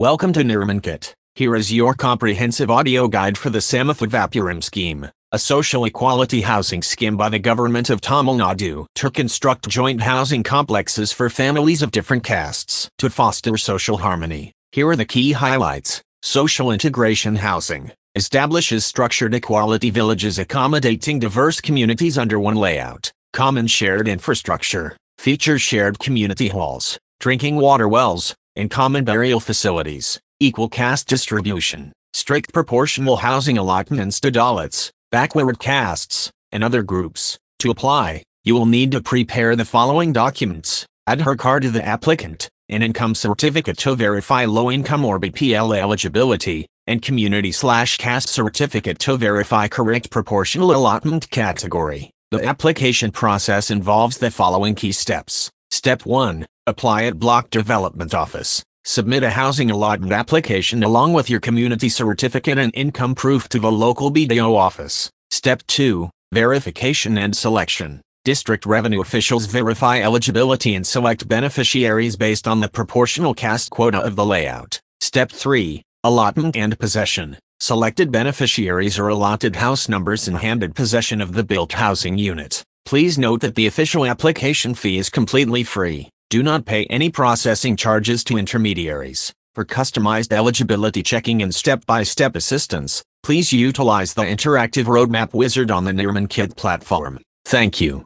Welcome to Nirmankit. Here is your comprehensive audio guide for the Samapavapuram scheme, a social equality housing scheme by the government of Tamil Nadu to construct joint housing complexes for families of different castes to foster social harmony. Here are the key highlights. Social integration housing establishes structured equality villages accommodating diverse communities under one layout. Common shared infrastructure features shared community halls, drinking water wells, and common burial facilities. Equal caste distribution, strict proportional housing allotments to Dalits, backward castes, and other groups. To apply, you will need to prepare the following documents: Aadhaar card to the applicant, an income certificate to verify low income or BPL eligibility, and community/caste certificate to verify correct proportional allotment category. The application process involves the following key steps. Step 1. Apply at Block Development Office. Submit a housing allotment application along with your community certificate and income proof to the local BDO office. Step 2. Verification and selection. District revenue officials verify eligibility and select beneficiaries based on the proportional caste quota of the layout. Step 3. Allotment and possession. Selected beneficiaries are allotted house numbers and handed possession of the built housing unit. Please note that the official application fee is completely free. Do not pay any processing charges to intermediaries. For customized eligibility checking and step-by-step assistance, please utilize the interactive roadmap wizard on the Nirmankit platform. Thank you.